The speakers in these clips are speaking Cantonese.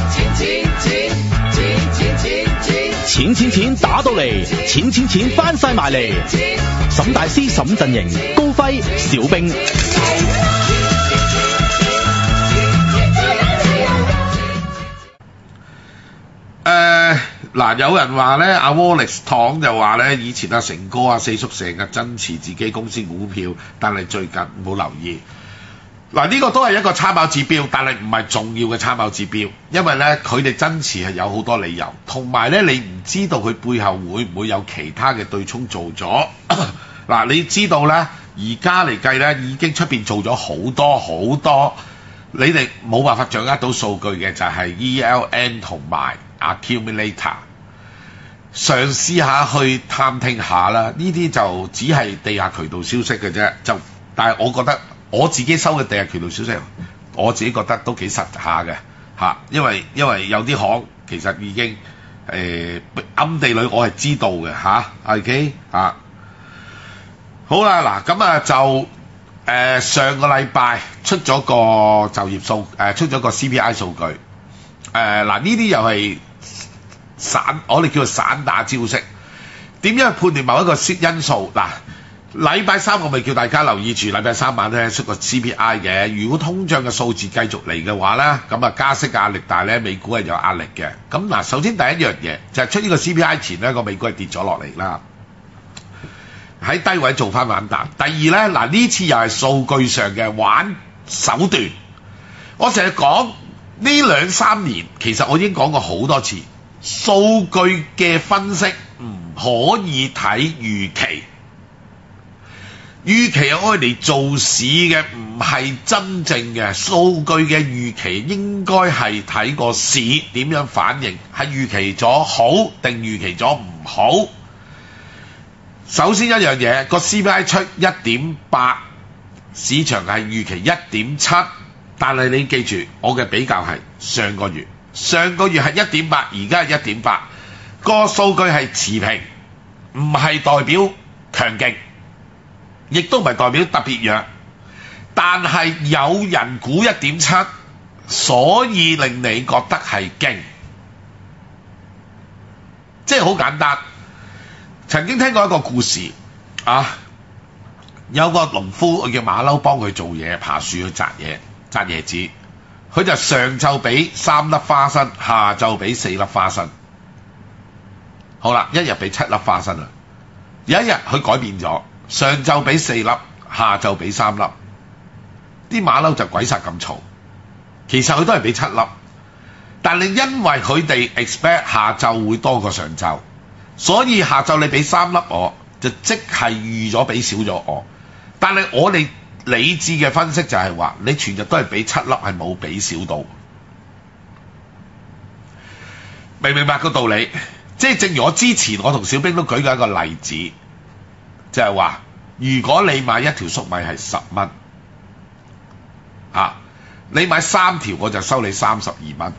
錢打到嚟，錢翻晒埋嚟。沈大師沈陣營，高輝小兵。 嗱，有人話咧，阿 Wallace 唐就話咧，以前阿成哥阿四叔成日增持自己公司股票，但係最近冇留意。嗱，呢個都係一個參考指標，但係唔係重要嘅參考指標，因為咧佢哋增持係有好多理由，同埋咧你唔知道佢背後會唔會有其他嘅對沖做咗。嗱，你知道咧，而家嚟計咧已經出邊做咗好多，你哋冇辦法掌握到數據嘅就係 ELN 同埋 accumulator。嘗試下去探聽下啦，呢啲就只係地下渠道消息嘅啫，但係我覺得我自己收嘅地下渠道消息，我自己覺得都幾實下嘅嚇，因為有啲行其實已經暗地裏我係知道嘅嚇，OK 嚇。好啦，嗱咁啊就上個禮拜出咗個就業數出咗個 CPI 數據，嗱呢啲又係我哋叫做散打招式。點樣去判斷某一個因素？嗱，禮拜三我咪叫大家留意住，禮拜三晚咧出個 CPI 嘅。如果通脹嘅數字繼續嚟嘅話咧，咁啊加息壓力大咧，美股係有壓力嘅。咁嗱，首先第一樣嘢就係出呢個 CPI 前咧，個美股係跌咗落嚟啦，喺低位做翻反彈。第二咧，嗱呢次又係數據上嘅玩手段。我成日講呢2-3年，其實我已經講過好多次。數據嘅分析唔可以睇預期，預期係愛嚟做市嘅，唔係真正嘅數據嘅預期。應該係睇個市點樣反應，係預期咗好定預期咗唔好。首先一樣嘢，個 CPI 出 1.8， 市場係預期 1.7， 但係你記住我嘅比較係上個月係 1.8， 而家係 1.8， 個數據係持平，唔係代表強勁，亦都唔係代表特別弱，但係有人估 1.7， 所以令你覺得係勁，即係好簡單。曾經聽過一個故事啊，有個農夫叫馬騮幫佢做嘢，爬樹去摘椰子。佢就上晝俾3粒花生，下晝俾4粒花生。好啦，一日俾7粒花生啦。有一日佢改變咗，上晝俾4粒，下晝俾3粒。啲馬騮就鬼殺咁嘈，其實佢都係俾7粒，但係因為佢哋 expect 下晝會多過上晝，所以下晝你俾3粒我，就即係預咗俾少咗我。但係我哋理智嘅分析就係話，你全日都係俾7粒，係冇俾少到。明唔明白個道理？即係正如我之前我同小兵都舉過一個例子，就係話，如果你買一條粟米係10蚊，你買3條我就收你32蚊。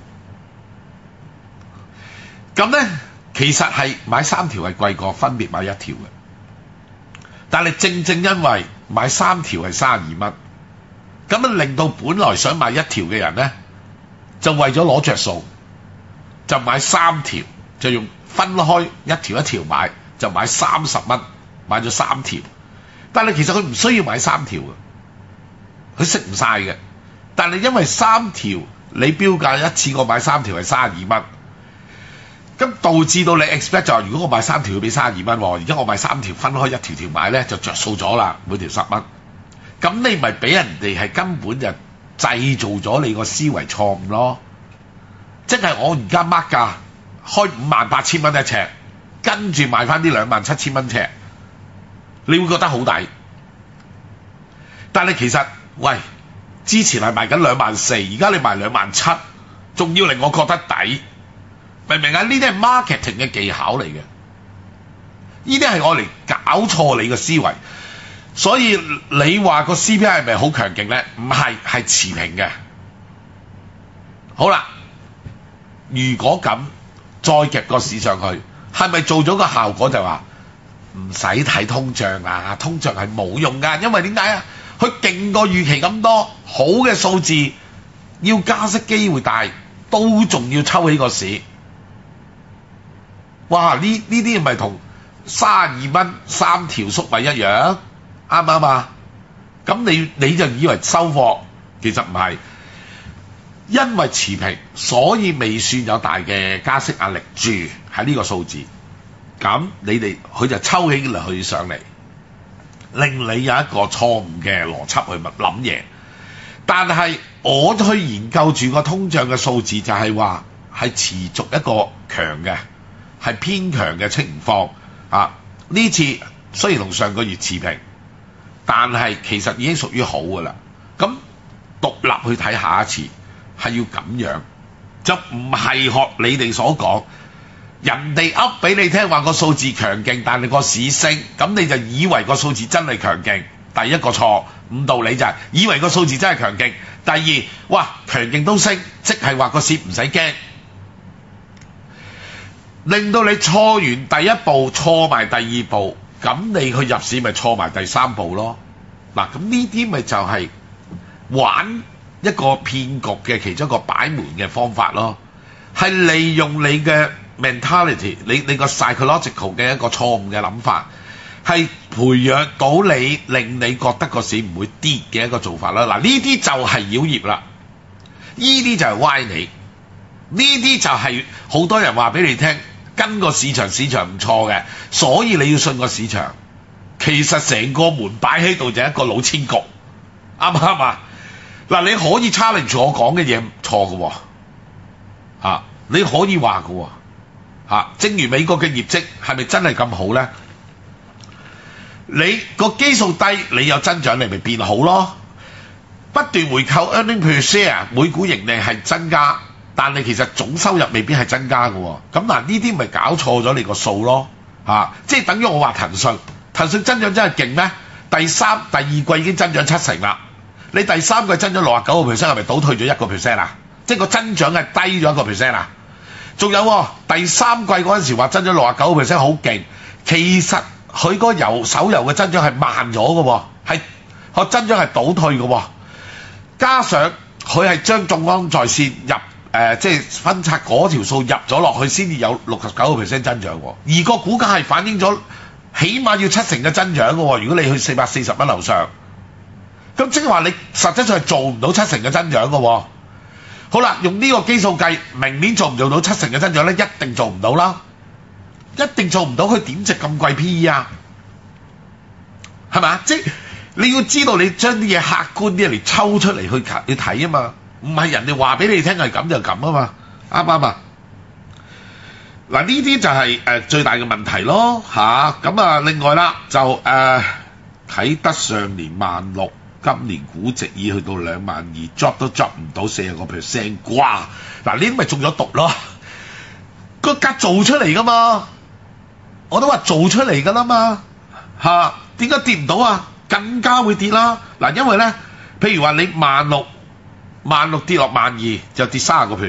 咁咧，其實係買3條係貴過分別買一條嘅。但係正因為買3條係32蚊，咁啊令到本來想買一條嘅人咧，就為咗攞着數，就買3條，就用分開一條一條買，就買30蚊，買咗3條。但係其實佢唔需要買3條嘅，佢食唔晒嘅。但係因為3條你標價一次過買3條係32蚊。咁導致到你 expect 就係，如果我買3條要俾32蚊喎，而家我買3條分開一條條買咧，就着數咗啦，每條10蚊。咁你咪俾人哋係根本就製造咗你個思維錯誤咯。即係我而家 mark 價開58,000蚊一尺，跟住賣翻啲27,000蚊尺，你會覺得好抵。但係其實喂，之前係賣緊24,000，而家你賣27,000，仲要令我覺得抵。明唔明啊？呢啲係 marketing 嘅技巧嚟嘅，呢啲係我嚟搞錯你個思維。所以你話個 CPI 係咪好強勁咧？唔係，係持平嘅。好啦，如果咁再夾個市上去，係咪做咗個效果就話唔使睇通脹啊？通脹係冇用㗎，因為點解啊？佢勁過預期咁多，好嘅數字要加息機會大， 都仲要抽起個市。哇！呢啲咪同32蚊3條粟米一樣，啱唔啱啊？咁你就以為收貨，其實唔係，因為持平，所以未算有大嘅加息壓力住喺呢個數字。咁佢就抽起佢上嚟，令你有一個錯誤嘅邏輯去諗嘢。但係我去研究住個通脹嘅數字，就係話係持續一個強嘅，係偏強嘅情況啊！呢次雖然同上個月持平，但係其實已經屬於好㗎啦。咁獨立去睇下一次係要咁樣，就唔係學你哋所講，人哋噏俾你聽話個數字強勁，但係個市升，咁你就以為個數字真係強勁。第一個錯誤道理就係以為個數字真係強勁。第二，哇，強勁都升，即係話個市唔使驚，令到你錯完第一步，錯埋第二步，咁你去入市咪錯埋第三步咯。嗱，咁呢啲咪就係玩一個騙局嘅其中一個擺門嘅方法咯，係利用你嘅 mentality， 你個 psychological 嘅一個錯誤嘅諗法，係培養到你，令你覺得個市唔會跌嘅一個做法啦。嗱，呢啲就係妖孽啦，呢啲就係歪理，呢啲就係好多人話俾你聽，跟個市場唔錯嘅，所以你要信個市場。其實成個門擺喺度就係一個老千局，啱唔啱啊？嗱，你可以 challenge 我講嘅嘢錯嘅喎，你可以話嘅喎，正如美國嘅業績係咪真係咁好咧？你個基數低，你有增長，你咪變好咯。不斷回購 earning per share， 每股盈利係增加，但係其實總收入未必係增加嘅喎。咁嗱，呢啲咪搞錯咗你個數咯，即係等於我話騰訊增長真係勁咩？第二季已經增長7%啦，你第三季增長69%，係咪倒退咗1%啊？即係個增長係低咗1%啊？仲有第三季嗰陣時話增長69%好勁，其實佢個手遊嘅增長係慢咗嘅喎，係個增長係倒退嘅喎，加上佢係將眾安在線入即係分拆嗰條數入咗落去，先至有69%增長喎，而個股價係反映咗起碼要7成嘅增長嘅喎。如果你去440蚊樓上，咁即係話你實質上係做唔到7成嘅增長嘅喎。好啦，用呢個基數計，明年做唔做到7成嘅增長咧？一定做唔到啦，一定做唔到。佢點值咁貴 PE 啊？係咪？即係你要知道，你將啲嘢客觀啲嚟抽出嚟去睇啊嘛，唔係人哋話俾你聽係咁就咁啊嘛，啱唔啱啊？嗱，呢啲就係最大嘅問題咯嚇。咁啊，另外啦就睇得上年16,000，今年估值已去到22,000 ，drop 都 drop 唔到40%啩。嗱，呢啲咪中咗毒咯？個價做出嚟噶嘛，我都話做出嚟噶啦嘛嚇。點解跌唔到啊？更加會跌啦。嗱，因為咧，譬如話你16,000跌落12,000，就跌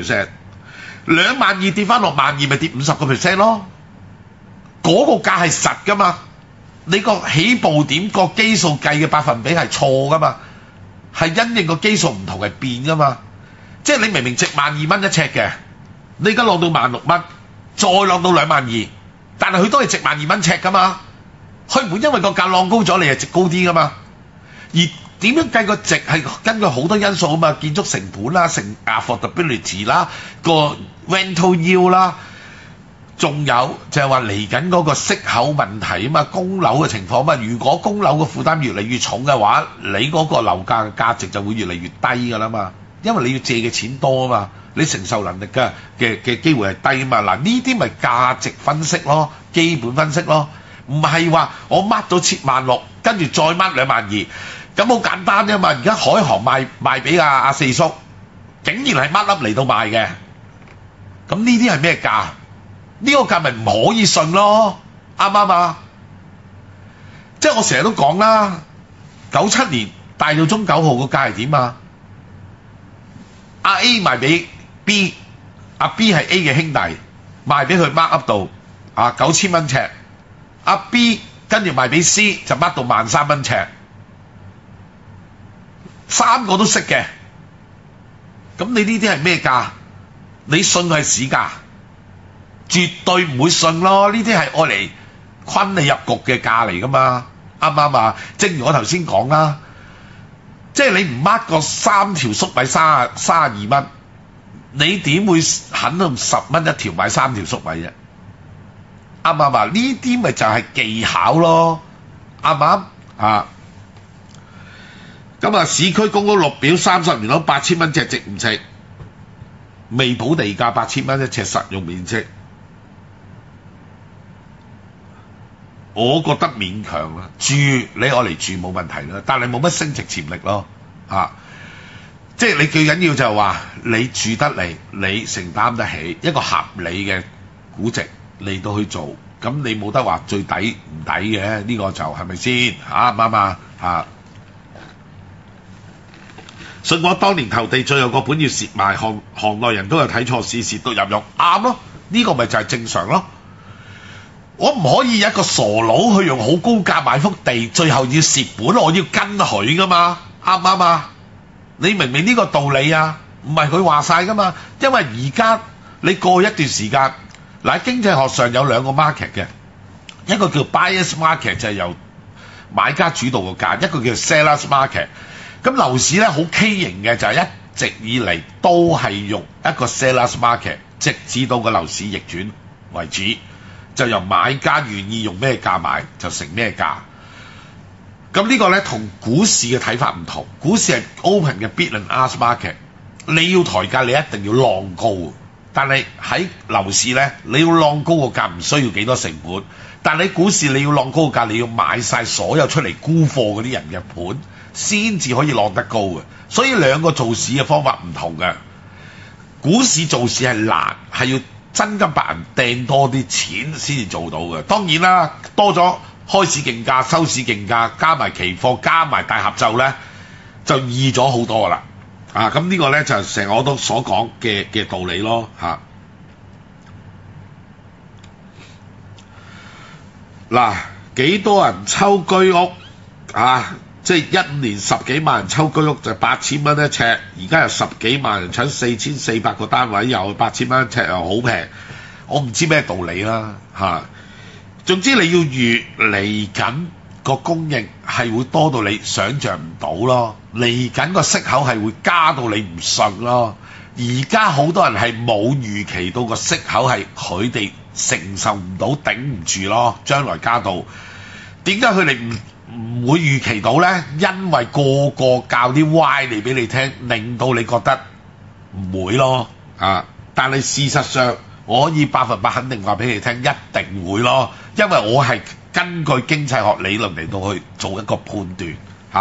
30%，22,000跌翻落12,000，咪跌50% 咯。嗰個價係實噶嘛，你個起步點個基數計嘅百分比係錯噶嘛，係因應個基數唔同係變噶嘛。即係你明明值12,000蚊一尺嘅，你而家落到16,000蚊，再落到22,000，但係佢都係值12,000蚊尺噶嘛。佢唔會因為個價浪高咗，你係值高啲噶嘛？而點樣計個值係根據好多因素啊嘛，建築成本啦、affordability 啦、個 rental yield 啦，仲有就係話嚟緊嗰個息口問題啊嘛，供樓嘅情況啊嘛。如果供樓嘅負擔越嚟越重嘅話，你嗰個樓價嘅價值就會越嚟越低噶啦嘛，因為你要借嘅錢多啊嘛，你承受能力嘅機會係低啊嘛。嗱，呢啲咪價值分析咯，基本分析咯。唔係話我掹到76000，跟住再掹22,000，咁好簡單啫嘛。而家海航賣俾阿四叔，竟然係掹粒嚟到賣嘅，咁呢啲係咩價？呢個價咪唔可以信咯，啱唔啱啊？即係我成日都講啦，97年大道中9號個價係點啊？阿 A 賣俾 B， 阿 B 係 A 嘅兄弟，賣俾佢 mark up 到9000蚊尺。阿 B 跟住賣俾 C 就掹到13,000蚊尺，三個都識嘅。咁你呢啲係咩價？ 你信佢係市價，絕對唔會信咯。呢啲係愛嚟昆你入局嘅價嚟噶嘛，啱唔啱啊？正如我頭先講啦，即係你唔 mark 個3條粟米32蚊，你點會肯用10蚊一條買3條粟米啫？啱唔啱啊？呢啲咪就係技巧咯，啱唔啱啊？咁啊，市區公屋綠表30年樓8000蚊尺，值唔值？未補地價8000蚊一尺實用面積，我覺得勉強啦。住你愛嚟住冇問題啦，但係冇乜升值潛力咯嚇。即係你最緊要就係話你住得嚟，你承擔得起一個合理嘅估值嚟到去做，咁你冇得話最抵唔抵嘅，呢個就係咪先啱唔啱啊嚇？信我當年投地最後個本要蝕埋，行內人都有睇錯市，蝕到入肉，啱咯，呢個咪就係正常咯。我唔可以一個傻佬去用好高價買幅地，最後要蝕本，我要跟佢噶嘛，啱唔啱啊？你明唔明呢個道理啊？唔係佢話晒噶嘛，因為而家你過一段時間，嗱喺經濟學上有兩個 market 嘅，一個叫 buyers market 就係由買家主導個價，一個叫 sellers market。咁樓市咧好畸形嘅，就係一直以嚟都係用一個 sellers market， 直至到個樓市逆轉為止，就由買家願意用咩價買就成咩價。咁呢個咧同股市嘅睇法唔同，股市係 open 嘅 bid and ask market， 你要抬價你一定要浪高，但係喺樓市咧你要浪高個價唔需要幾多成本，但係你股市你要浪高個價，你要買晒所有出嚟沽貨嗰啲人嘅盤，先至可以浪得高嘅，所以兩個做市嘅方法唔同嘅。股市做市係難，係要真金白銀掟多啲錢先至做到嘅。當然啦，多咗開市競價、收市競價，加埋期貨、加埋大合奏咧，就易咗好多啦。咁呢個咧就係成我都所講嘅道理咯嚇。嗱，幾多人抽居屋啊？即係15年10幾萬人抽居屋就8000蚊一尺，而家有10幾萬人搶4400個單位，又8000蚊一尺又好平，我唔知咩道理啦嚇。總之你要預嚟緊個供應係會多到你想像唔到咯，嚟緊個息口係會加到你唔信咯。而家好多人係冇預期到個息口係佢哋承受唔到、頂唔住咯，將來加到點解佢哋唔會預期到呢？因為個個教啲歪理俾你聽，令到你覺得唔會咯但係事實上，我可以100%肯定話俾你聽，一定會咯。因為我係根據經濟學理論嚟到去做一個判斷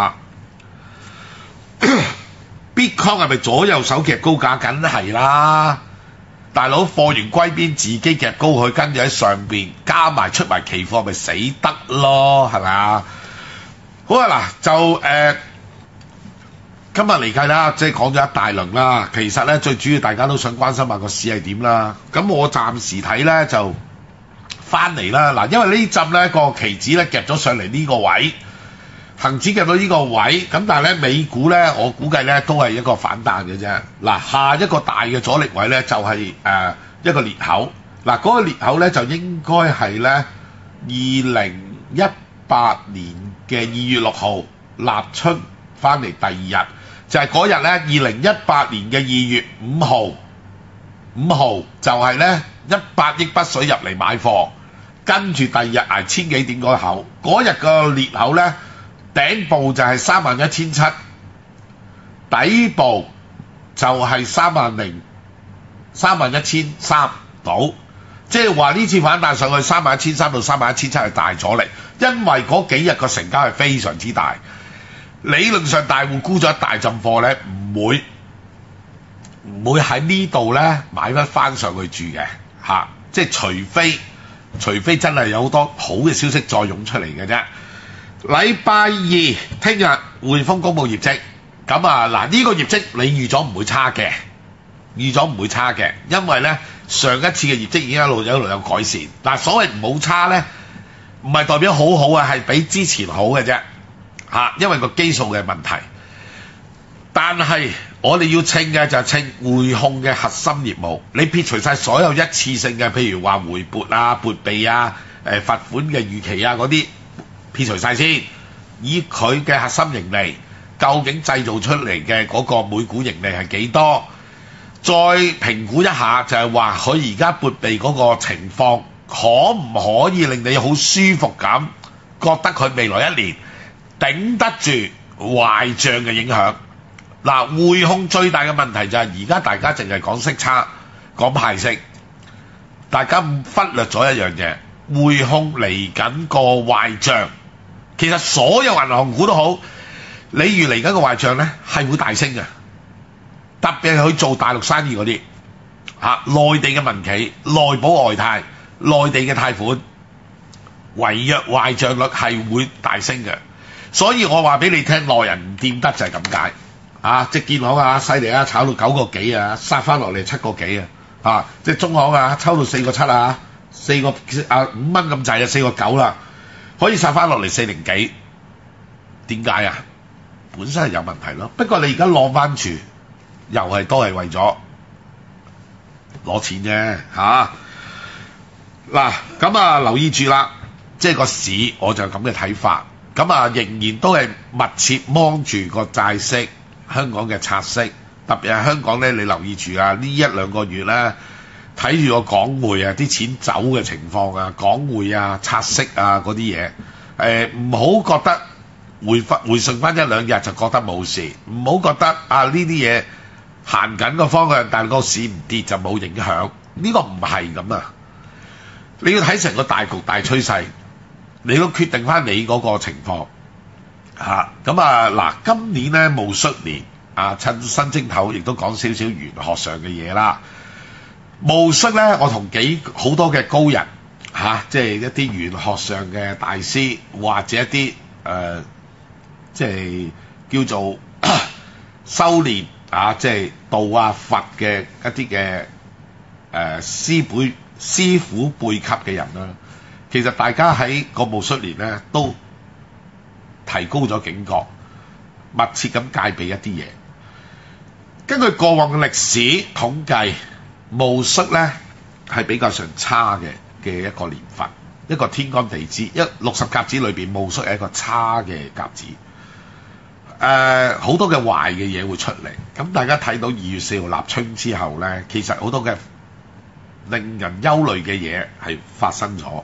Bitcoin 係咪左右手夾高價？梗係啦，大佬貨源歸邊，自己夾高佢，跟住喺上邊加埋出埋期貨，咪死得咯，係咪啊？好啊，嗱就今日嚟計啦，即係講咗一大輪啦。其實咧最主要大家都想關心下個市係點啦。咁我暫時睇咧就翻嚟啦。嗱，因為呢陣咧個期指咧夾咗上嚟呢個位，恆指夾到呢個位，咁但係咧美股咧我估計咧都係一個反彈嘅啫。嗱，下一個大嘅阻力位咧就係一個裂口。嗱，嗰個裂口咧就應該係咧2018年嘅2月6號立春翻嚟第二日，就係嗰日咧2018年嘅2月5號就係咧100億筆水入嚟買貨，跟住第二日捱千幾點嗰口，嗰日個裂口咧頂部就係31700，底部就係31300到。即係話呢次反彈上去31300到31700係大阻力，因為嗰幾日個成交係非常之大，理論上大戶沽咗一大陣貨咧，唔會喺呢度咧買翻上去住嘅即係除非真係有好多好嘅消息再湧出嚟嘅啫。禮拜二聽日匯豐公佈業績，咁嗱呢個業績你預咗唔會差嘅，因為咧上一次嘅業績已經一路有改善。嗱，所謂唔好差咧，唔係代表好好啊，係比之前好嘅啫因為個基數嘅問題。但係我哋要稱嘅就係稱匯控嘅核心業務，你撇除晒所有一次性嘅，譬如話回撥啊、撥備啊、罰款嘅預期啊嗰啲，撇除晒先，以佢嘅核心盈利，究竟製造出嚟嘅嗰個每股盈利係幾多？再評估一下，就係話佢而家撥備嗰個情況，可唔可以令你好舒服咁，覺得佢未來一年頂得住壞帳嘅影響？嗱，匯控最大嘅問題就係而家大家淨係講息差、講派息，大家忽略咗一樣嘢，匯控嚟緊個壞帳，其實所有銀行股都好，你預嚟緊個壞帳呢係會大升嘅，特別係去做大陸生意嗰啲內地嘅民企、內保外貸、內地嘅貸款違約壞帳率係會大升嘅，所以我話俾你聽，內人唔掂得就係咁解。即係建行啊，犀利啊，炒到9個幾啊，殺翻落嚟7個幾啊！即係中行啊，抽到4個7啊，5蚊咁滯啊，4個9啦，可以殺翻落嚟4零幾，點解啊？本身係有問題咯。不過你而家晾翻住，又係都係為咗攞錢啫嗱，咁啊留意住啦，即係個市我就咁嘅睇法。咁啊仍然都係密切望住個債息。香港嘅拆息，特別係香港咧，你留意住啊！呢1-2個月咧，睇住個港匯啊，啲錢走嘅情況啊，港匯啊、拆息啊嗰啲嘢，唔好覺得回順翻1-2日就覺得冇事，唔好覺得呢啲嘢行緊個方向，但係個市唔跌就冇影響，呢個唔係咁啊！你要睇成個大局大趨勢，你都決定翻你嗰個情況。嗱，今年咧戊戌年趁新正頭，亦都講少少玄學上嘅嘢啦。戊戌咧，我同好多嘅高人即係一啲玄學上嘅大師，或者一啲即係叫做修練即係道啊佛嘅一啲嘅師傅輩級嘅人啦。其實大家喺個戊戌年咧都提高咗警覺，密切咁戒備一啲嘢。根據過往嘅歷史統計，戊戌咧係比較上差嘅一個年份，一個天干地支60甲子裏邊，戊戌係一個差嘅甲子。好多嘅壞嘅嘢會出嚟。咁大家睇到2月4號立春之後咧，其實好多嘅令人憂慮嘅嘢係發生咗。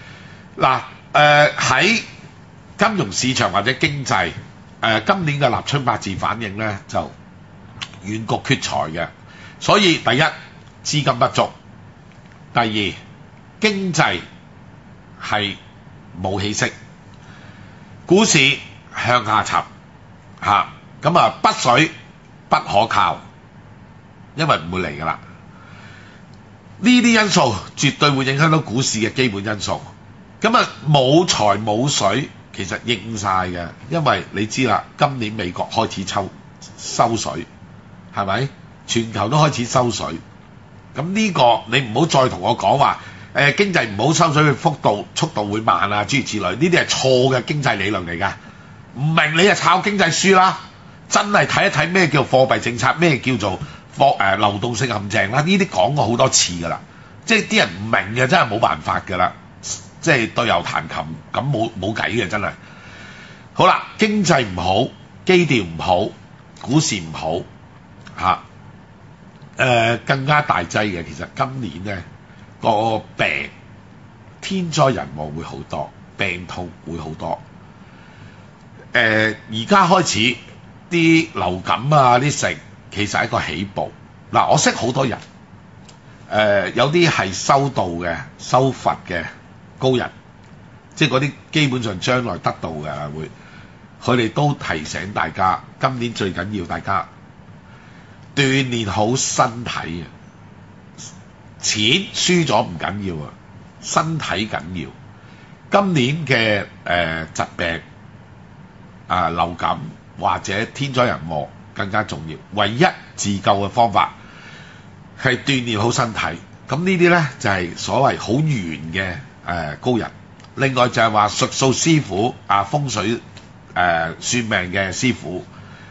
喺金融市場或者經濟，今年嘅立春八字反應咧就遠局缺財嘅，所以第一資金不足，第二經濟係冇起色，股市向下沉北水不可靠，因為唔會嚟噶啦。呢啲因素絕對會影響到股市嘅基本因素。冇財冇水。其實應晒嘅，因為你知啦，今年美國開始收水，係咪？全球都開始收水，咁呢個你唔好再同我講話，經濟唔好收水嘅速度會慢啊，諸如此類，呢啲係錯嘅經濟理論嚟㗎。唔明你就抄經濟書啦，真係睇一睇咩叫貨幣政策，咩叫做流動性陷阱啦，呢啲講過好多次㗎啦，即係啲人唔明嘅真係冇辦法㗎啦。即係對牛彈琴咁冇計嘅，真係。好啦，經濟唔好，基調唔好，股市唔好更加大劑嘅。其實今年咧個病天災人禍會好多，病痛會好多。而家開始啲流感啊啲食，其實係一個起步。我識好多人，有啲係修道嘅、修佛嘅。高人，即係嗰啲基本上將來得到嘅會，佢哋都提醒大家，今年最緊要大家鍛鍊好身體啊！錢輸咗唔緊要啊，身體緊要。今年嘅疾病流感或者天災人禍更加重要，唯一自救嘅方法係鍛鍊好身體。咁呢啲咧就係所謂好圓嘅。高人，另外就係話術數師傅風水算命嘅師傅，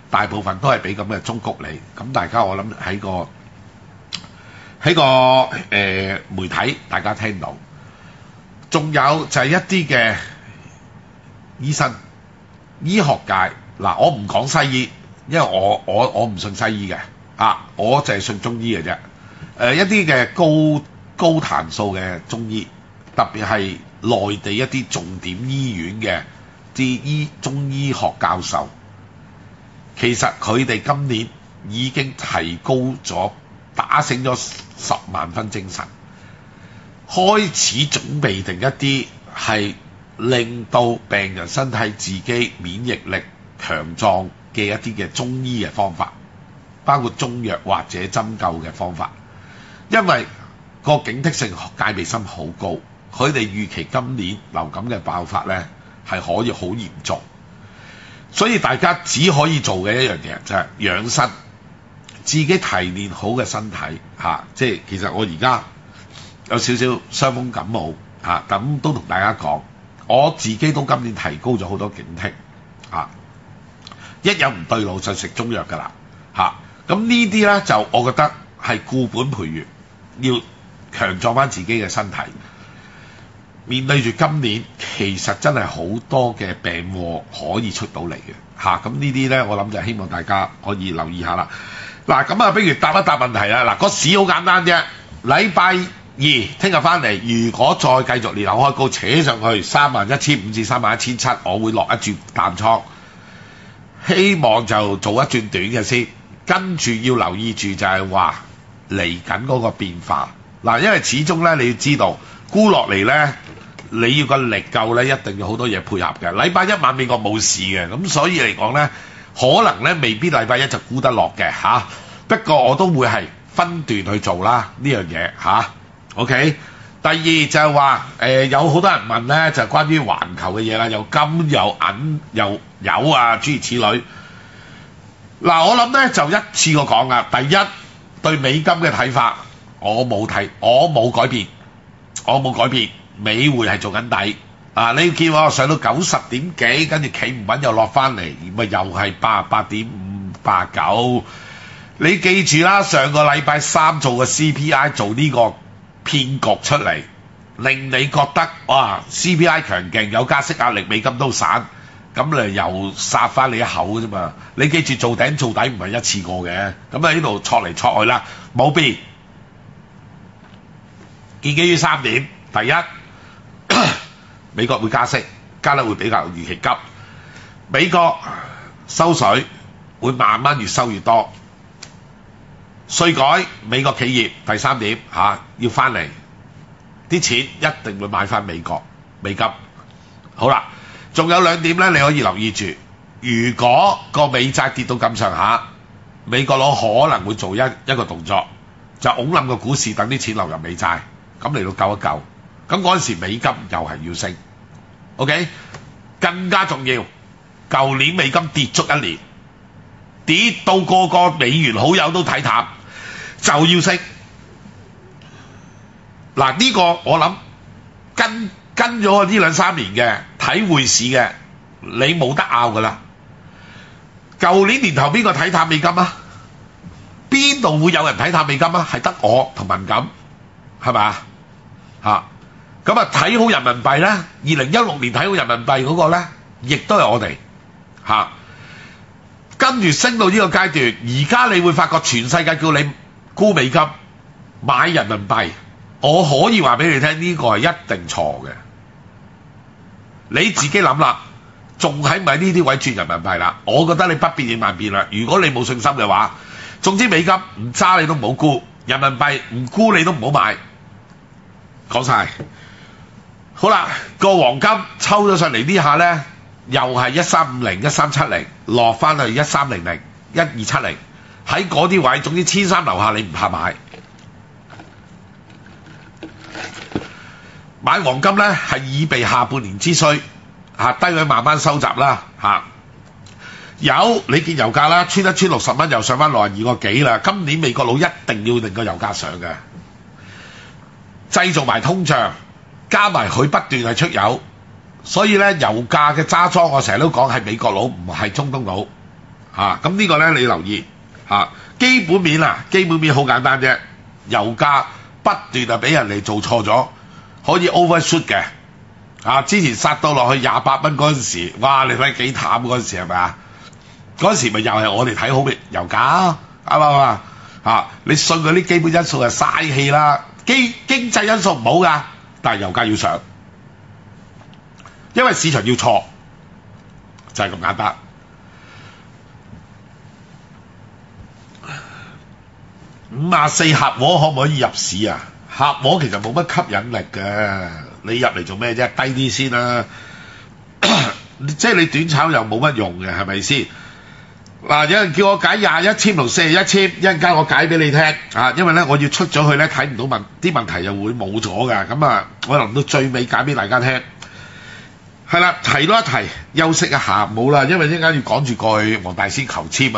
大部分都係俾咁嘅忠告你。咁大家我諗喺個媒體大家聽到，仲有就係一啲嘅醫生、醫學界嗱，我唔講西醫，因為我唔信西醫嘅我就係信中醫嘅啫。一啲嘅高彈數嘅中醫，特別係內地一啲重點醫院嘅啲中醫學教授，其實佢哋今年已經提高咗，打醒咗10萬分精神，開始準備定一啲係令到病人身體自己免疫力強壯嘅一啲嘅中醫嘅方法，包括中藥或者針灸嘅方法。因為個警惕性、戒備心好高，佢哋預期今年流感嘅爆發呢係可以好嚴重，所以大家只可以做嘅一樣嘢就係養生，自己提煉好嘅身體即係其實我而家有少少傷風感冒咁都同大家講，我自己都今年提高咗好多警惕一有唔對路就食中藥㗎啦咁呢啲呢，就我覺得係固本培元，要強壯翻自己嘅身體。面對住今年，其實真係好多嘅病禍可以出到嚟嘅咁呢啲呢，我諗就希望大家可以留意下啦。嗱，咁不如答一答問題啦。嗱，個市好簡單啫。禮拜二聽日翻嚟，如果再繼續裂口開高扯上去31,500至31,700，我會落一注淡倉，希望就做一轉短嘅先。跟住要留意住就係話嚟緊嗰個變化嗱，因為始終呢，你要知道沽落嚟呢，你要個力夠呢，一定要好多嘢配合嘅。禮拜一晚美國冇事嘅，咁所以嚟講呢，可能呢未必禮拜一就沽得落嘅不過我都會係分段去做啦呢樣嘢OK。第二就係話有好多人問呢，就係關於環球嘅嘢啦，有金有銀又有諸如此類。嗱，我諗呢就一次過講啦。第一，對美金嘅睇法我冇改變，美匯係做緊底你見我上到90點幾，跟住企唔穩又落翻嚟，咪又係88.5、89。你記住啦，上個禮拜三做個 CPI 做呢個騙局出嚟，令你覺得哇 CPI 強勁，有加息壓力，美金都散，咁你又殺翻你一口啫嘛。你記住做頂做底唔係一次過嘅，咁喺呢度戳嚟戳去啦，冇變。建基於3點，第一，美國會加息，加得會比較預期急。美國收水會慢慢越收越多。稅改，美國企業第3點要翻嚟，啲錢一定會買翻美金。好啦，仲有2點呢，你可以留意住。如果個美債跌到咁上下，美國佬可能會做一個動作，就拱冧個股市，等啲錢流入美債，咁嚟到救一救。咁嗰陣時美金又係要升。OK， 更加重要，舊年美金跌足1年，跌到個美元好友都睇淡，就要升。嗱，呢個我諗跟咗呢2-3年嘅睇匯市嘅，你冇得拗噶啦。舊年年頭邊個睇淡美金啊？邊度會有人睇淡美金啊？係得我同文錦，係咪咁睇好人民幣咧，2016年睇好人民幣嗰個咧，亦都係我哋跟住升到呢個階段，而家你會發覺全世界叫你沽美金買人民幣，我可以話俾你聽，呢個係一定錯嘅。你自己諗啦，仲喺咪呢啲位轉人民幣啦？我覺得你不變應萬變啦。如果你冇信心嘅話，總之美金唔揸你都唔好沽，人民幣唔沽你都唔好買。講晒好啦，個黃金抽咗上嚟呢下呢，又係1350、1370落翻去1300、1270，喺嗰啲位，總之1300樓下你唔怕買。買黃金呢係以備下半年之需低位慢慢收集啦有你見油價啦，穿60蚊又上翻62個幾啦。今年美國佬一定要令個油價上嘅，製造埋通脹，加埋佢不斷係出油，所以呢油價嘅揸莊我成日都講係美國佬，唔係中東佬咁呢個咧你留意基本面基本面好簡單啫，油價不斷俾人哋做錯咗，可以 overshoot 嘅之前殺到落去28蚊嗰陣時，哇！你睇幾淡嗰陣時係咪啊？嗰陣時咪又係我哋睇好嘅油價啱唔啱你信嗰啲基本因素係嘥氣啦，經濟因素唔好噶，但係油價要上，因為市場要錯，就係咁簡單。54合和可唔可以入市啊？合和其實冇乜吸引力嘅，你入嚟做咩啫？低啲先啦，即係你短炒又冇乜用嘅，係咪先？有人叫我解21簽同41簽，一陣間我解俾你聽因為咧我要出咗去咧睇唔到啲問題又會冇咗㗎，咁我臨到最尾解俾大家聽。係啦，提多一提，休息一下冇啦，因為一陣間要趕住過去黃大仙求簽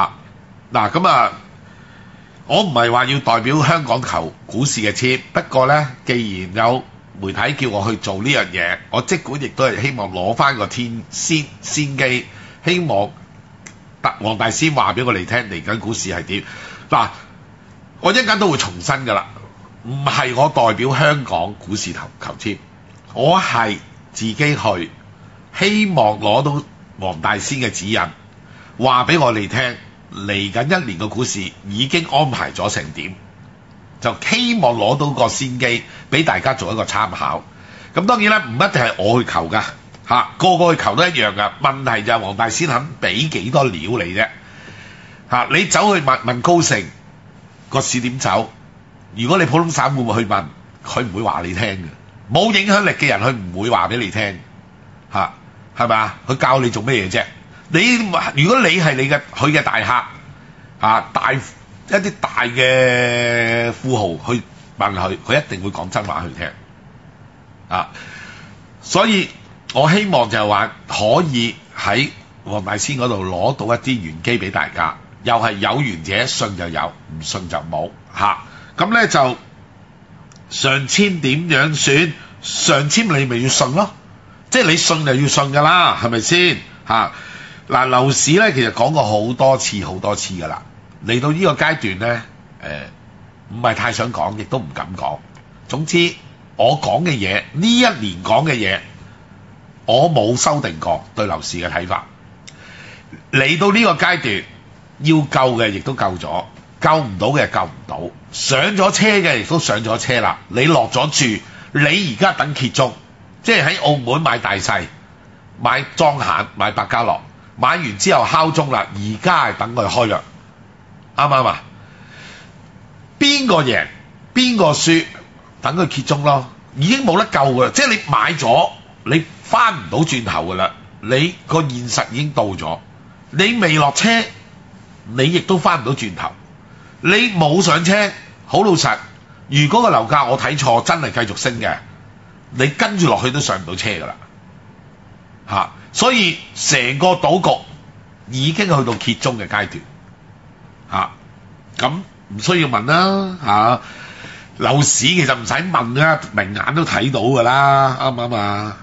我唔係話要代表香港求股市嘅簽，不過咧，既然有媒體叫我去做呢樣嘢，我即管亦都係希望攞翻個先機，希望黃大仙話俾我哋聽嚟緊股市係點。我一陣間都會重申㗎啦，唔係我代表香港股市求簽，我係自己去，希望攞到黃大仙嘅指引，話俾我哋聽。嚟緊一年嘅股市已經安排咗成點，就希望攞到個先機俾大家做一個參考。咁當然啦，唔一定係我去求㗎個個去求都一樣㗎。問題就係黃大仙肯俾幾多料你啫你走去問高盛個市點走，如果你普通散戶去問，佢唔會話你聽嘅。冇影響力嘅人佢唔會話俾你聽係咪啊？佢教你做咩嘢啫？如果你係佢嘅大客一啲大嘅富豪去問佢一定會講真話去聽所以我希望就係話可以喺黃大仙嗰度攞到一啲玄機俾大家，又係有緣者信就有，唔信就冇咁咧就上籤點樣選？上籤你咪要信咯，即係你信就要信㗎啦，係咪先樓市咧其實講過好多次㗎啦，嚟到呢個階段咧唔係太想講，亦都唔敢講。總之我講嘅嘢，呢一年講嘅嘢，我冇修訂過對樓市嘅睇法。嚟到呢個階段，要救嘅亦都救咗，救唔到嘅救唔到，上咗車嘅亦都上咗車啦。你落咗注，你而家等揭盅，即係喺澳門買大細、買莊閒、買百家樂。買完之後敲鐘啦，而家係等佢開藥，啱唔啱啊？邊個贏邊個輸，等佢揭盅咯，已經冇得救㗎啦。即係你買咗，你翻唔到轉頭㗎啦。你個現實已經到咗，你未落車，你亦都翻唔到轉頭。你冇上車，好老實，如果個樓價我睇錯，真係繼續升嘅，你跟住落去都上唔到車㗎啦所以成個賭局已經去到揭盅嘅階段咁唔需要問啦樓市其實唔使問啦，明眼都睇到㗎啦，啱唔啱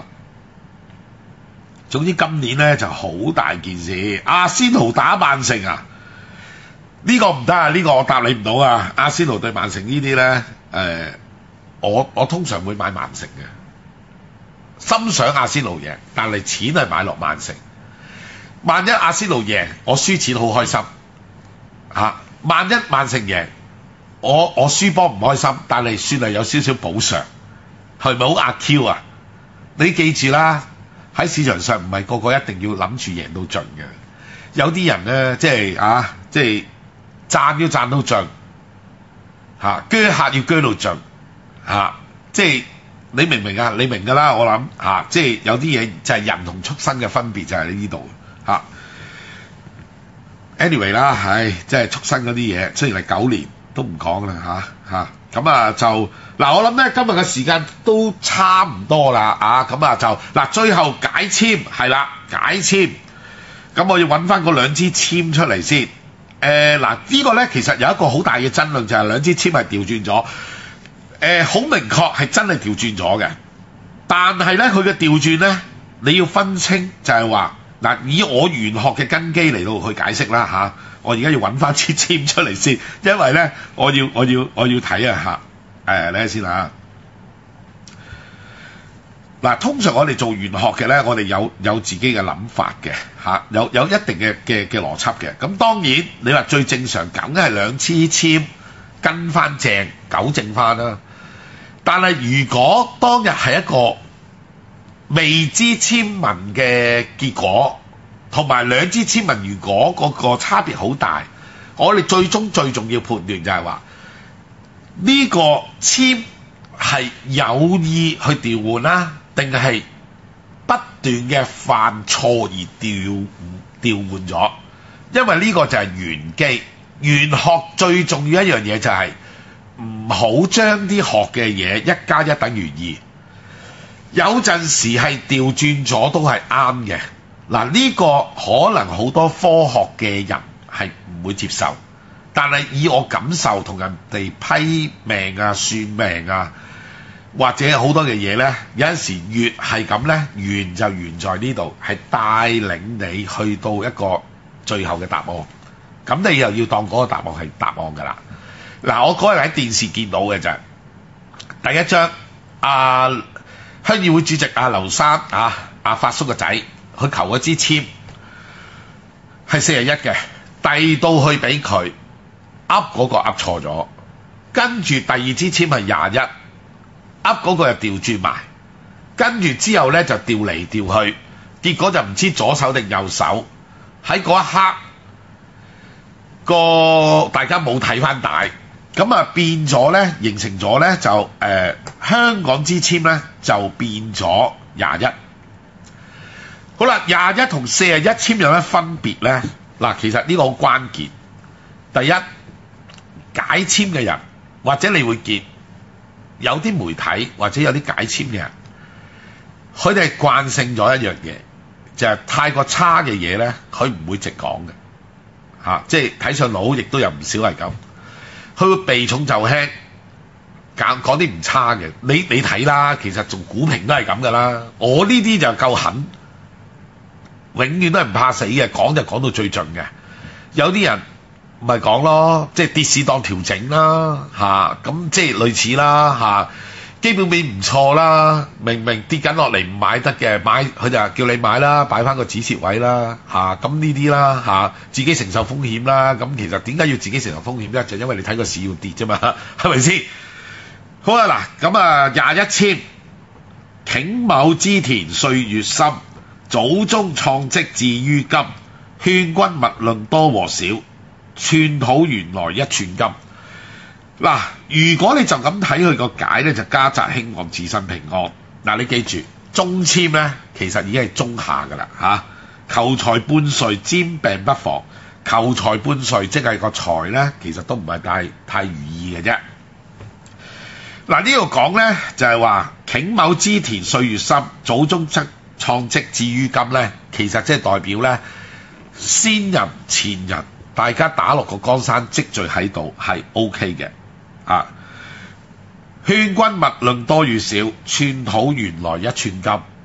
總之今年咧就好大件事，阿仙奴打曼城呢個唔得呢個我答你唔到阿仙奴對曼城呢啲咧我通常會買曼城嘅。心想阿仙奴贏，但係錢係買落曼城。萬一阿仙奴贏，我輸錢好開心萬一曼城贏，我輸波唔開心，但係算係有少少補償，係咪好阿 Q 啊？你記住啦，喺市場上唔係個個一定要諗住贏到盡嘅，有啲人咧即係賺要賺到盡鋸客要鋸到盡即係。你明唔明啊？你明㗎啦，我諗即係有啲嘢就係人同畜生嘅分別就係喺呢度Anyway 啦，即係畜生嗰啲嘢，雖然係9年都唔講啦咁就我諗咧今日嘅時間都差唔多啦咁就最後解籤係啦，解籤咁我要揾翻嗰兩支籤出嚟先。呢個咧其實有一個好大嘅爭論，就係兩支籤係調轉咗。好明確係真係調轉咗嘅，但係咧佢嘅調轉咧，你要分清就係話嗱，以我玄學嘅根基嚟到去解釋啦嚇，我而家要揾翻支籤出嚟先，因為咧我要睇啊嚇，你睇先啦。嗱，通常我哋做玄學嘅咧，我哋有自己嘅諗法嘅嚇，有一定嘅邏輯嘅。咁當然你話最正常梗係兩支籤跟翻正，糾正翻啦。但係如果當日係一個未知籤文嘅結果，同埋兩支籤文如果嗰個差別好大，我哋最重要判斷就係話呢個籤係有意去調換啦，定係不斷嘅犯錯而調換咗？因為呢個就係玄機。玄學最重要一樣嘢就係唔好將啲學嘅嘢1+1等於2。有陣時係調轉咗都係啱嘅。嗱，呢個可能好多科學嘅人係唔會接受，但係以我感受同人哋批命啊、算命啊，或者好多嘅嘢呢，有陣時越係咁呢，玄就玄在呢度，係帶領你去到一個最後嘅答案。咁你又要當嗰個答案係答案㗎啦。嗱，我嗰日喺電視見到嘅就係第一張鄉議會主席劉生發叔個仔，佢求嗰支籤係41嘅，遞到去俾佢噏嗰個噏錯咗，跟住第二支籤係21，噏嗰個又調轉埋，跟住之後咧就調嚟調去，結果就唔知左手定右手。喺嗰一刻大家冇睇翻大，咁啊變咗咧，形成咗咧就香港支籤咧就變咗21。好啦，21同41籤有咩分別咧？嗱，其實呢個好關鍵。第一，解籤嘅人或者你會見有啲媒體或者有啲解籤嘅人，佢哋係慣性咗一樣嘢，就係太過差嘅嘢咧，佢唔會直講嘅嚇，即係睇上腦亦都有唔少係咁。佢會避重就輕，講啲唔差嘅。你睇啦，其實做股評都係咁噶啦。我呢啲就夠狠，永遠都係唔怕死嘅，講就講到最盡嘅。有啲人咪講咯，即係跌市當調整啦嚇，咁即係類似啦嚇。基本面唔錯啦，明明跌緊落嚟唔買得嘅，買佢就叫你買啦，擺翻個止蝕位啦嚇，咁呢啲啦嚇，自己承受風險啦。咁其實點解要自己承受風險咧？就因為你睇個市要跌啫嘛，係咪先？好啦嗱，咁啊21籤，頃畝之田歲月深，祖宗創績至於今，勸君勿論多和少，寸土原來一寸金。嗱，如果你就咁睇佢個解咧，就家宅興旺，子孫平安。嗱，你記住，中籤咧其實已經係中下噶啦嚇。求財半歲，兼病不妨。求財半歲，即係個財咧，其實都唔係太如意嘅啫。嗱，呢度講咧就係話頃畝之田歲月深，祖宗創績至於今咧，其實即係代表咧先人前人大家打落個江山積聚喺度係 OK 嘅。勸君勿論多與少，寸土原來一寸金。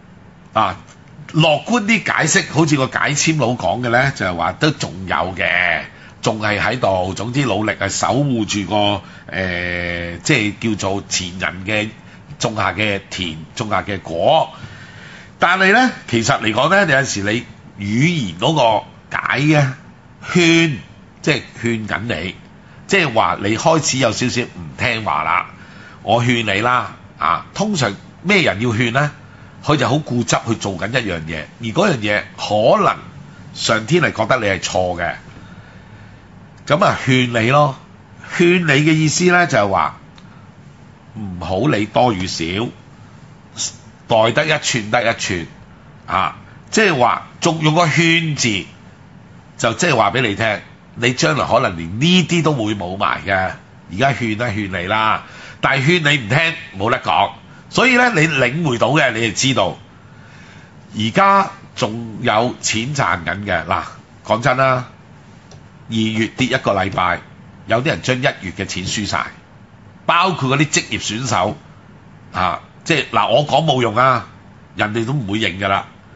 樂觀啲解釋，好似個解籤佬講嘅咧，就係話都仲有嘅，仲係喺度。總之努力係守護住個即係叫做前人嘅種下嘅田，種下嘅果。但係咧，其實嚟講咧，有陣時你語言嗰個解嘅勸，即係勸緊你。即係話你開始有少少唔聽話啦，我勸你啦通常咩人要勸呢？佢就好固執去做緊一樣嘢，而嗰樣嘢可能上天係覺得你係錯嘅，咁啊勸你咯。勸你嘅意思呢，就係話唔好理多與少，袋得一寸得一寸即係話仲用個勸字，就即係話俾你聽。你將來可能連呢啲都會冇埋嘅，而家勸你啦，但係勸你唔聽冇得講，所以咧你領會到嘅你就知道，而家仲有錢賺緊嘅。嗱，講真啦，2月跌一個禮拜，有啲人將1月嘅錢輸晒，包括嗰啲職業選手即係嗱，我講冇用啊，人哋都唔會認噶啦。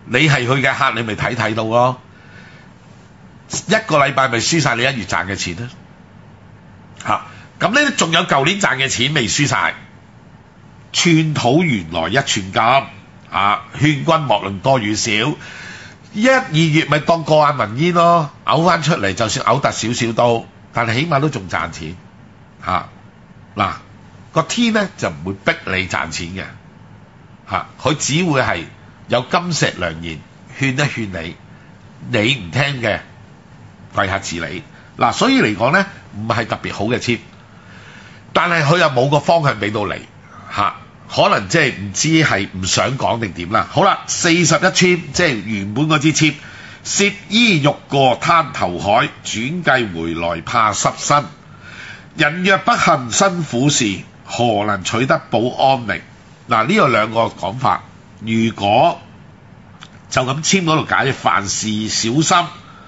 你係佢嘅客，你咪睇到咯。一個禮拜咪輸晒你1月賺嘅錢啦。咁呢仲有舊年賺嘅錢未輸晒。寸土原來一寸金，勸君莫論多與少。1、2月咪當過眼雲煙咯，嘔翻出嚟就算嘔突少少都，但係起碼都仲賺錢。嗱，個天咧就唔會逼你賺錢嘅，佢只會係有金石良言勸一勸你，你唔聽嘅跪下自理。所以嚟講咧唔係特別好嘅簽，但係佢又冇個方向俾到你。可能即係唔知係唔想講定點啦。好啦，41簽即係原本嗰支簽，涉衣欲過灘頭海，轉計回來怕濕身。人若不幸辛苦事，何能取得保安寧？呢有兩個講法。如果就咁簽嗰度解，凡事小心，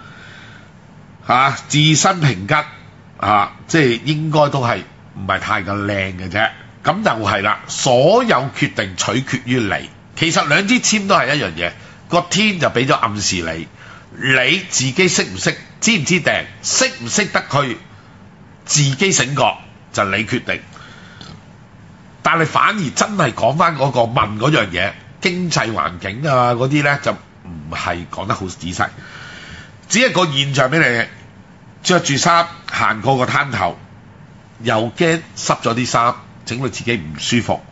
自身平吉，即係應該都係唔係太過靚嘅啫。咁又係啦，所有決定取決於你。其實兩支簽都係一樣嘢，個天就俾咗暗示你，你自己識唔識，知唔知定，識唔識得去自己醒覺，就你決定。但係反而真係講翻嗰個問嗰樣嘢，經濟環境啊嗰啲咧就唔係講得好仔細，只係個現象俾你着住衫行過個灘頭，又驚濕咗啲衫，整到自己唔舒服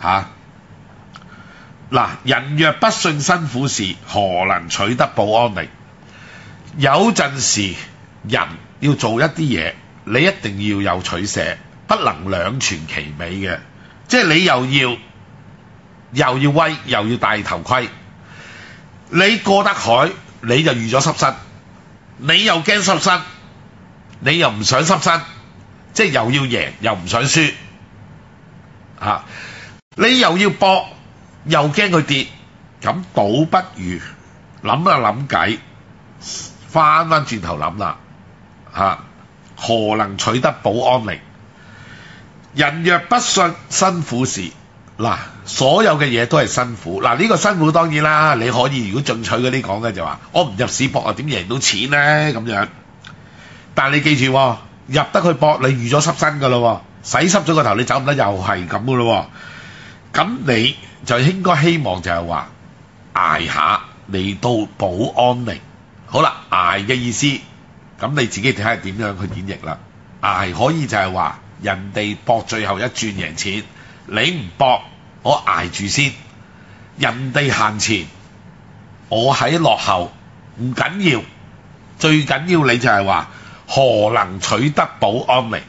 人若不信辛苦事，何能取得保安寧？有陣時人要做一啲嘢，你一定要有取捨，不能兩全其美嘅。即係你又要威，又要戴頭盔。你過得海，你就預咗濕身，你又驚濕身，你又唔想濕身，即係又要贏又唔想輸。你又要搏，又驚佢跌，咁倒不如諗計，翻轉頭諗啦，何能取得保安寧？人若不信辛苦事，所有嘅嘢都係辛苦。呢個辛苦當然啦，你可以如果進取嗰啲講嘅就話，我唔入市搏點贏到錢呢？咁樣。但係你記住，入得去搏，你預咗濕身噶咯，洗濕咗個頭，你走唔得又係咁噶咯。咁你就應該希望就係話捱下嚟到保安寧。好啦，捱嘅意思，咁你自己睇下點樣去演繹啦。捱可以就係話人哋搏最後一轉贏錢，你唔搏，我捱住先。人哋行前，我喺落後，唔緊要，最緊要你就係話何能取得保安寧？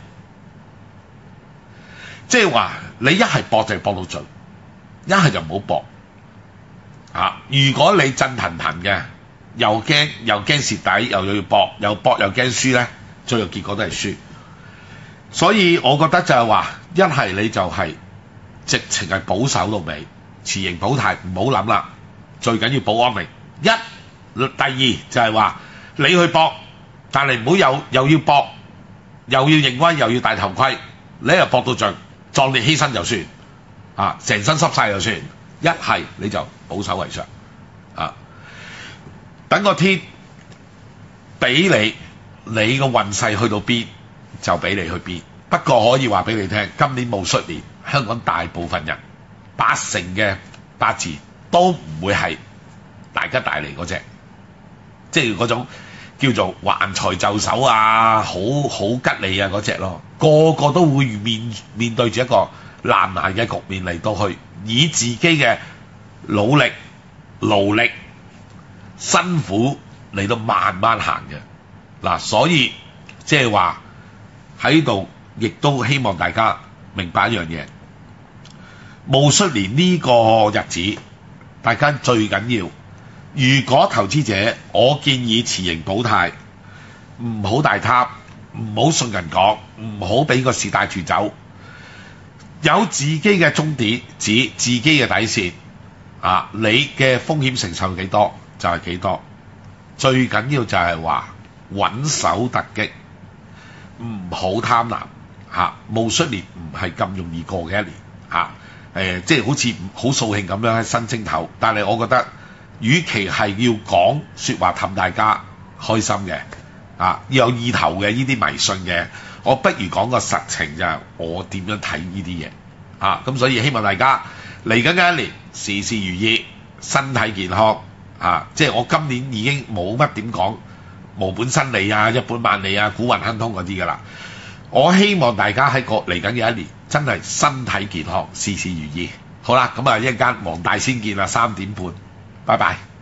即係話你一係搏就係搏到盡，一係就唔好搏。如果你震騰騰嘅，又驚蝕底，又要搏，又搏又驚輸咧，最後結果都係輸。所以我覺得就係話，一係你就係直情係保守到尾，持盈保泰，唔好諗啦。最緊要保安寧。第二就係話你去搏，但係唔好又要搏，又要認威，又要戴頭盔，你又搏到盡，壯烈犧牲就算，成身濕晒就算。一係你就保守為上，等個天俾你個運勢去到邊就俾你去邊。不過可以話俾你聽，今年戊戌年，香港大部分人80%嘅八字都唔會係大吉大利嗰隻，即係嗰種叫做橫財就手啊，好吉利啊嗰隻咯。個個都會面對住一個難嘅局面嚟到去，以自己嘅努力、勞力、辛苦嚟到慢慢行嘅。所以即係話喺度，亦都希望大家明白一樣嘢，戊戌年呢個日子，大家最緊要，如果投資者，我建議持盈保泰，唔好大貪，唔好信人講，唔好俾個市帶住走，有自己嘅終點指，自己嘅底線，你嘅風險承受幾多就係幾多，最緊要就係話穩守突擊，唔好貪婪。戊戌年唔係咁容易過嘅一年，即係好似好掃興咁樣喺新正頭，但係我覺得與其係要講説話氹大家開心嘅要有意頭嘅呢啲迷信嘅，我不如講個實情就係我點樣睇呢啲嘢咁所以希望大家嚟緊嘅一年事事如意，身體健康即係我今年已經冇乜點講無本生利一本萬利古運亨通嗰啲㗎啦。我希望大家喺嚟緊嘅一年真係身體健康，事事如意。好啦，咁一陣間黃大仙見啦，3點半，拜拜。